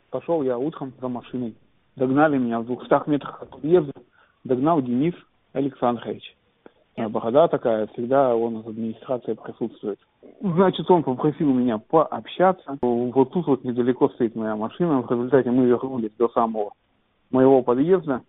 Пошел я утром за машиной. Догнали меня в 200 метрах от подъезда. Догнал Денис Александрович. Борода такая, всегда он из администрации присутствует. Значит, он попросил меня пообщаться. Вот тут вот недалеко стоит моя машина. В результате мы вернулись до самого моего подъезда.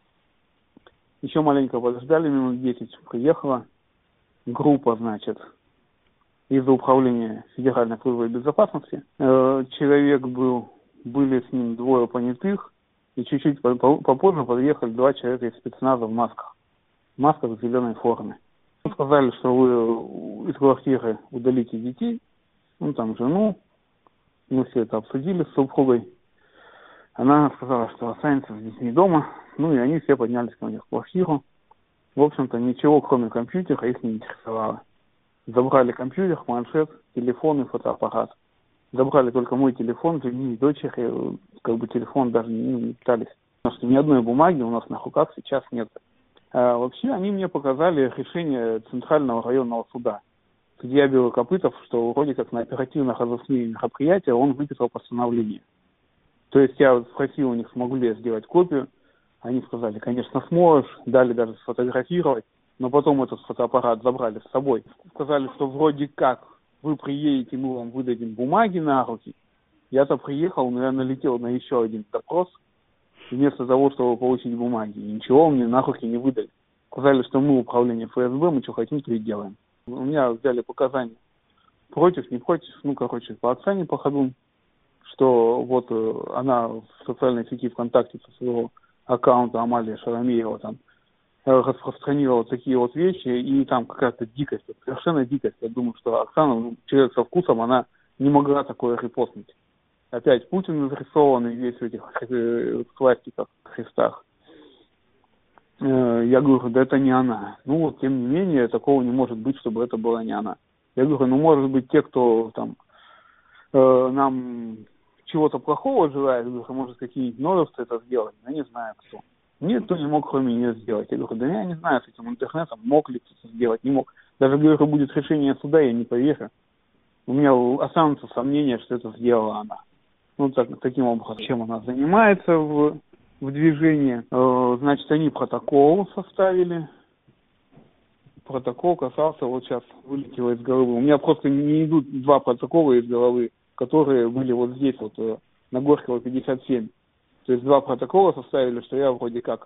Еще маленько подождали, минут 10. Приехала группа, значит, из управления Федеральной службы безопасности. Человек были с ним двое понятых. И чуть-чуть попозже подъехали 2 человека из спецназа в масках. В масках в зеленой форме. Сказали, что вы из квартиры удалите детей, там жену. Мы все это обсудили с супругой. Она сказала, что останется с детьми дома. И они все поднялись ко мне в квартиру. В общем-то, ничего, кроме компьютера, их не интересовало. Забрали компьютер, планшет, телефон и фотоаппарат. Забрали только мой телефон, жене и дочери, телефон даже не пытались. Потому что ни одной бумаги у нас на руках сейчас нет. Вообще, они мне показали решение Центрального районного суда. Судья Белокопытов, что вроде как на оперативно-розыскные мероприятия он выписал постановление. То есть я спросил у них, смогу ли я сделать копию. Они сказали, конечно, сможешь. Дали даже сфотографировать. Но потом этот фотоаппарат забрали с собой. Сказали, что вроде как вы приедете, мы вам выдадим бумаги на руки. Я-то приехал, но я налетел на еще один допрос. Вместо того, чтобы получить бумаги. И ничего мне на руки не выдали. Сказали, что мы управление ФСБ, мы что хотим, то и делаем. У меня взяли показания против, не против. По Оксане Походун, что вот она в социальной сети ВКонтакте со своего аккаунта Амалия Шарамеева там распространила такие вот вещи, и там какая-то дикость, совершенно дикость. Я думаю, что Оксана, человек со вкусом, она не могла такое репостнуть. Опять Путин нарисованный весь в этих свастиках, крестах. Я говорю, да это не она. Тем не менее, такого не может быть, чтобы это была не она. Я говорю, может быть, те, кто там нам чего-то плохого желает, может, какие-нибудь новости это сделать, я не знаю кто. Никто не мог, кроме нее, сделать. Я говорю, да я не знаю, с этим интернетом, мог ли кто-то сделать, не мог. Даже, говорю, будет решение суда, я не поверю. У меня останутся сомнения, что это сделала она. Таким образом, чем она занимается в движении. Значит, они протокол составили. Протокол касался, вот сейчас вылетело из головы. У меня просто не идут 2 протокола из головы, которые были вот здесь, на Горького 57. То есть 2 протокола составили, что я вроде как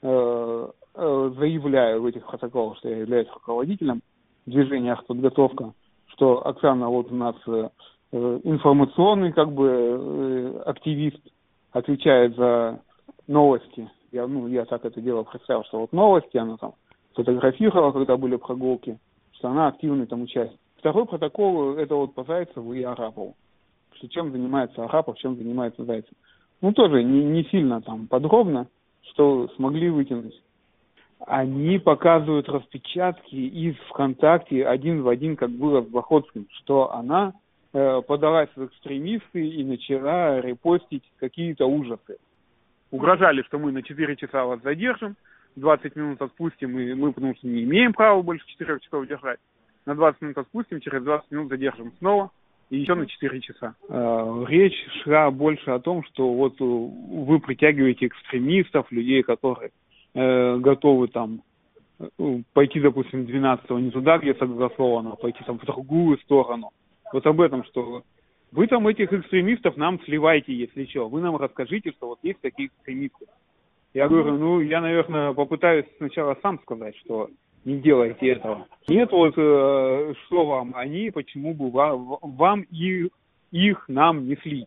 заявляю в этих протоколах, что я являюсь руководителем движения «Артподготовка», что Оксана у нас информационный активист, отвечает за новости. Я так это дело представил, что новости, она там фотографировала, когда были прогулки, что она активный там участник. Второй протокол, это по Зайцеву и Арапову. Что чем занимается Арапов, чем занимается Зайцев. Тоже не сильно там подробно, что смогли вытянуть. Они показывают распечатки из ВКонтакте один в один, как было в Охотском, что она подалась в экстремисты и начала репостить какие-то ужасы. Угрожали, что мы на 4 часа вас задержим, 20 минут отпустим, и мы, потому что не имеем права больше 4 часов держать. На 20 минут отпустим, через 20 минут задержим снова, и еще на 4 часа. Речь шла больше о том, что вы притягиваете экстремистов, людей, которые готовы там пойти, допустим, 12-го не туда, где согласовано, пойти там в другую сторону. Об этом, что вы там этих экстремистов нам сливайте, если что. Вы нам расскажите, что есть такие экстремисты. Я говорю, я, наверное, попытаюсь сначала сам сказать, что не делайте этого. Нет, что вам они, почему бы вам их нам не слить.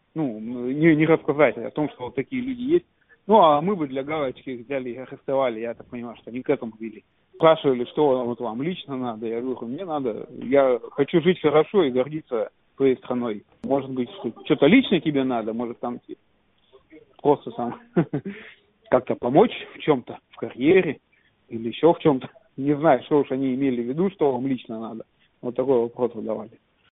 Не рассказать о том, что такие люди есть. А мы бы для галочки их взяли и арестовали. Я так понимаю, что они к этому вели. Спрашивали, что вам лично надо. Я говорю, мне надо. Я хочу жить хорошо и гордиться своей страной. Может быть, что-то лично тебе надо, может там просто там как-то помочь в чем-то, в карьере или еще в чем-то. Не знаю, что уж они имели в виду, что вам лично надо. Такой вопрос задавали.